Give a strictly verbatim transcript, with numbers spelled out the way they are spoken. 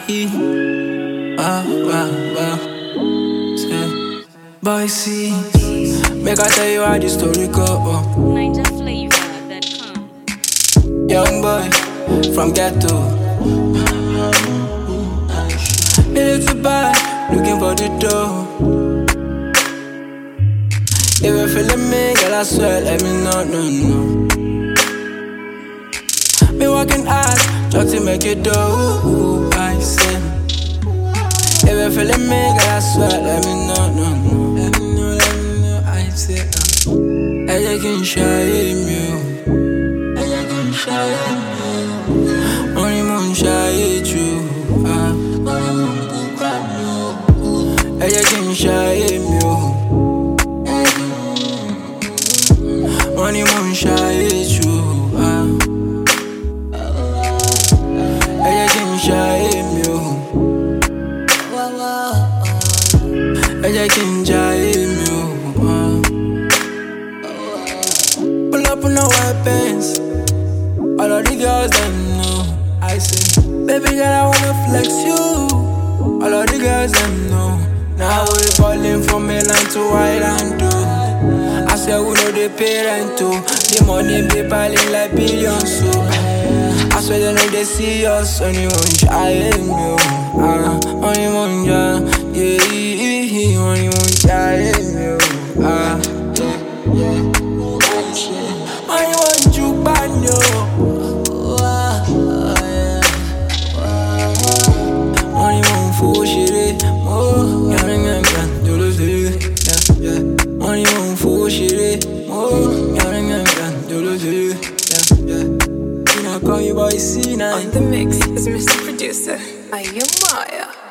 Wow, wow, wow. Say, boy, see, make I tell you how the story go. Oh. Niger Flavor dot com. Young boy from ghetto, little boy looking for the dough. If you feeling me, girl, I swear, let me know, no, no. Me working hard, just to make it do. I said, if you feeling me, girl, I swear, let me know, no, no. Let me know, let me know. I said, uh, I can show you. Only moon shine you. I can shine you. Only moon shine you. I can shine you. I can shine you. Pull up on no weapons. All of the girls them know. I say, baby girl, I wanna flex you. All of the girls them know. Now we falling from Milan to Island too. I say we know the parent too. The money be piling like billions so. I swear they know they see us. Only one child you. Ah, only one child. Yeah, only one child you. Ah, yeah. Only one you bad yo. Call you boy C nine. On the mix is Mister Producer, I am Maya.